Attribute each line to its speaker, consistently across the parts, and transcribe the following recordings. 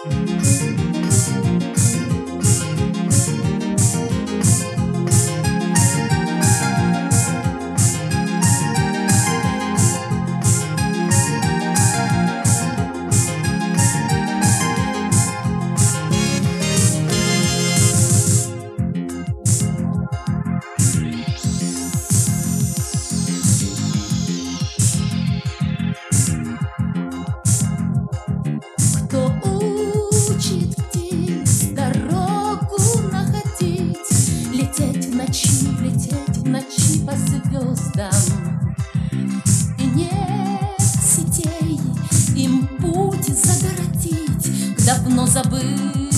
Speaker 1: Лететь в ночи по звездам. И нет сетей им путь загородить к давно забытым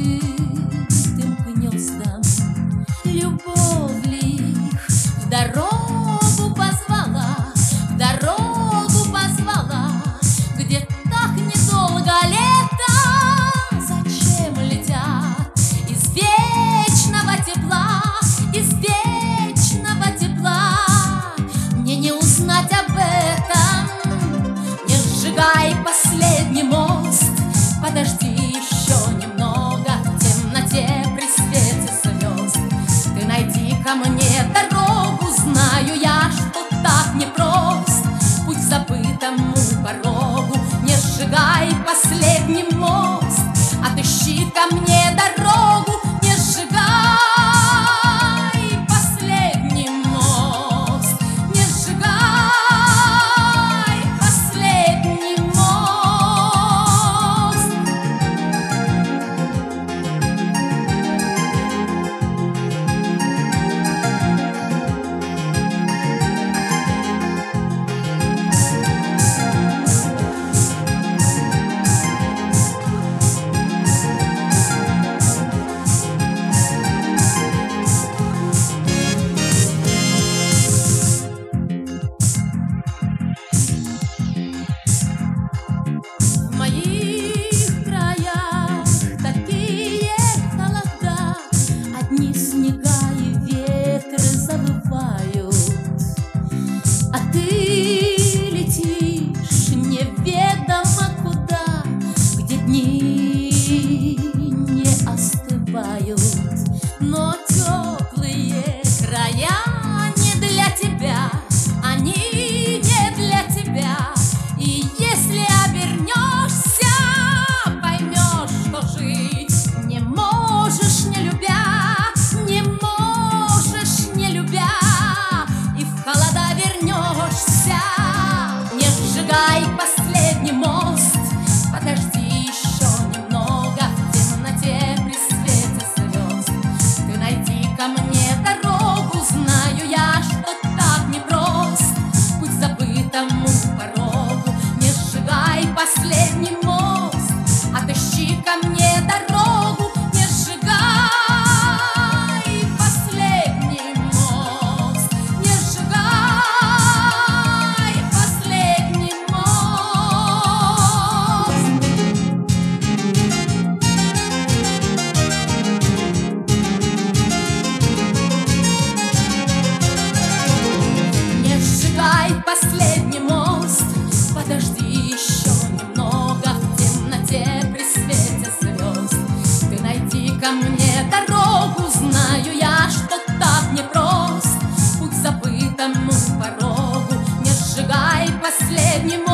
Speaker 1: гнездам. Любовь ли их в дорогу позвала, в дорогу позвала, где так недолго лето? Зачем летят из вечного тепла? Из вечного тепла мне не узнать об этом. Не сжигай последний мост, подожди еще немного в темноте при свете звезд. Ты найди ко мне дорогу, знаю я, что так непрост путь к забытому порогу. Не сжигай последний мост, отыщи ко мне дорогу. Не сжигай но теплые края не для тебя, они не для тебя. И если обернешься, поймешь, что жить не можешь, не любя, не можешь, не любя. И в холода вернешься. Не сжигай последний мост, подожди еще немного в темноте при свете звезд. Ты найди ко мне дорогу, знаю я, что так непрост путь к забытому порогу. Не сжигай последний мост, отыщи ко мне дорогу. Не сжигай последний мост, не сжигай последний последний мост, подожди еще немного в темноте при свете звезд. Ты найди ко мне дорогу, знаю я, что так непрост путь к забытому порогу. Не сжигай последний мост.